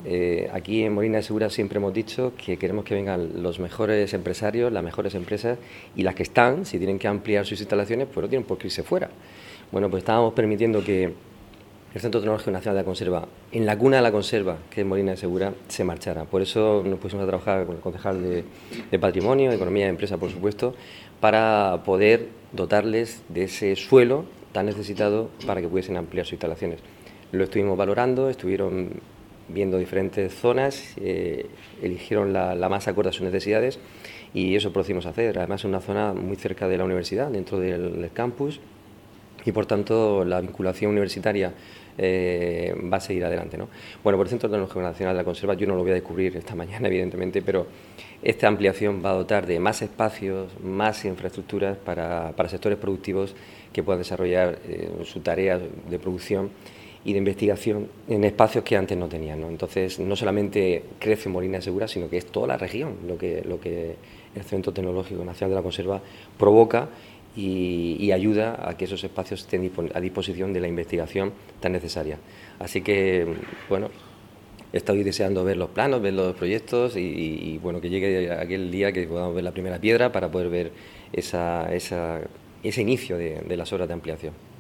Aquí en Molina de Segura siempre hemos dicho que queremos que vengan los mejores empresarios, las mejores empresas, y las que están, si tienen que ampliar sus instalaciones, pues no tienen por qué irse fuera. Bueno, pues estábamos permitiendo que el Centro Tecnológico Nacional de la Conserva, en la cuna de la conserva, que es Molina de Segura, se marchara. Por eso nos pusimos a trabajar con el concejal de Patrimonio, Economía y Empresa, por supuesto, para poder dotarles de ese suelo tan necesitado para que pudiesen ampliar sus instalaciones. Lo estuvimos valorando, estuvieron viendo diferentes zonas, eligieron la más acorde a sus necesidades y eso procedimos a hacer. Además es una zona muy cerca de la universidad, dentro del campus, y por tanto la vinculación universitaria va a seguir adelante, ¿no? Bueno, por el Centro Tecnológico Nacional de la Conserva yo no lo voy a descubrir esta mañana, evidentemente, pero esta ampliación va a dotar de más espacios, más infraestructuras para sectores productivos que puedan desarrollar su tarea de producción y de investigación en espacios que antes no tenían, ¿no? Entonces, no solamente crece Molina de Segura, sino que es toda la región lo que el Centro Tecnológico Nacional de la Conserva provoca y ayuda a que esos espacios estén a disposición de la investigación tan necesaria. Así que, bueno, estoy deseando ver los planos, ver los proyectos y bueno, que llegue aquel día que podamos ver la primera piedra para poder ver ese inicio de las obras de ampliación.